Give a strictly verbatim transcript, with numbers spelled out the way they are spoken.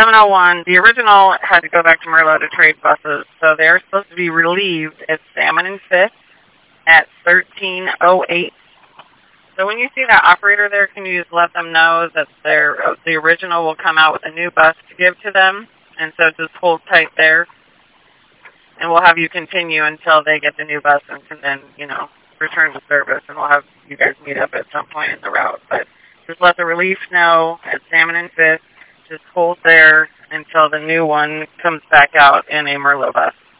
seven oh one, the original had to go back to Merlot to trade buses, so they're supposed to be relieved at Salmon and Fifth at thirteen oh eight. So when you see that operator there, can you just let them know that their the original will come out with a new bus to give to them? And so just hold tight there, and we'll have you continue until they get the new bus and can then, you know, return to service, and we'll have you guys meet up at some point in the route. But just let the relief know at Salmon and Fifth. Just hold there until the new one comes back out in a Merlot bus.